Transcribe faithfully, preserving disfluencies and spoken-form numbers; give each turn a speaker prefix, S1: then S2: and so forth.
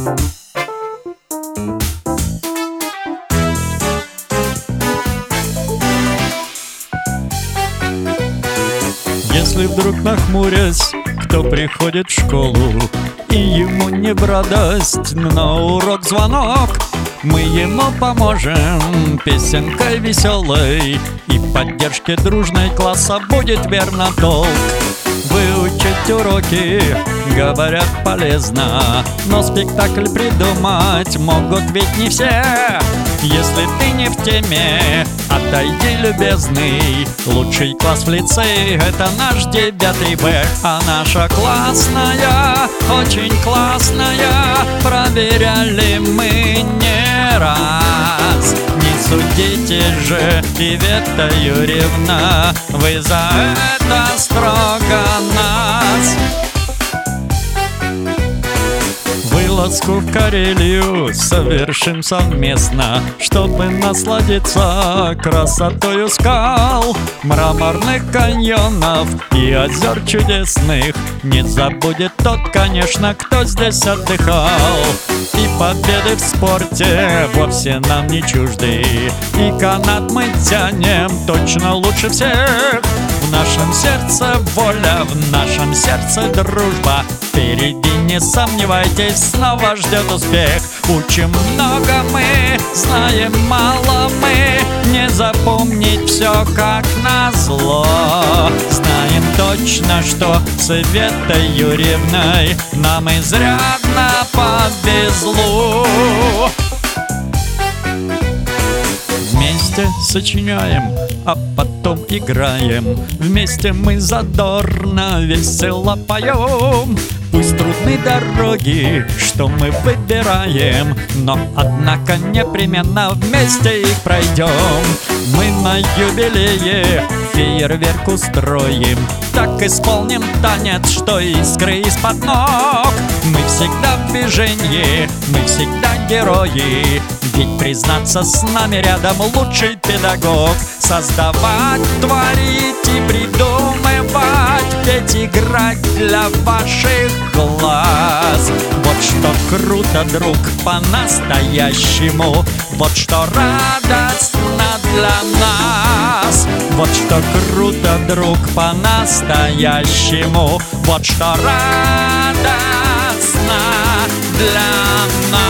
S1: Если вдруг, нахмурясь, кто приходит в школу и ему не в радость на урок звонок, мы ему поможем песенкой веселой, и поддержке дружной класса будет верно толк. Выучить уроки, говорят, полезно, но спектакль придумать могут ведь не все. Если ты не в теме, отойди, любезный. Лучший класс в лицее — это наш девятый Б. А наша классная, очень классная, проверяли мы не раз. Не судите же, Ивета Юрьевна, вы за это строго нас. Вылазку в Карелию совершим совместно, чтобы насладиться красотою скал, мраморных каньонов и озер чудесных. Не забудет тот, конечно, кто здесь отдыхал. И победы в спорте вовсе нам не чужды, и канат мы тянем точно лучше всех. В нашем сердце воля, в нашем сердце дружба, впереди, не сомневайтесь, снова ждет успех. Учим много мы, знаем мало мы, не запомнить все как назло. Знаем точно, что с Иветой Юрьевной нам изрядно повезло. Вместе сочиняем, а потом играем. Вместе мы задорно, весело поем. Пусть трудны дороги, что мы выбираем, но, однако, непременно вместе их пройдем. Мы на юбилее фейерверк устроим, так исполним танец, что искры из-под ног. Мы всегда в движении, мы всегда герои, ведь, признаться, с нами рядом лучший педагог. Создавать, творить и придумывать, петь, играть для ваших глаз. Вот что круто, друг, по-настоящему, вот что радостно для нас. Вот что круто, друг, по-настоящему, вот что радостно для нас.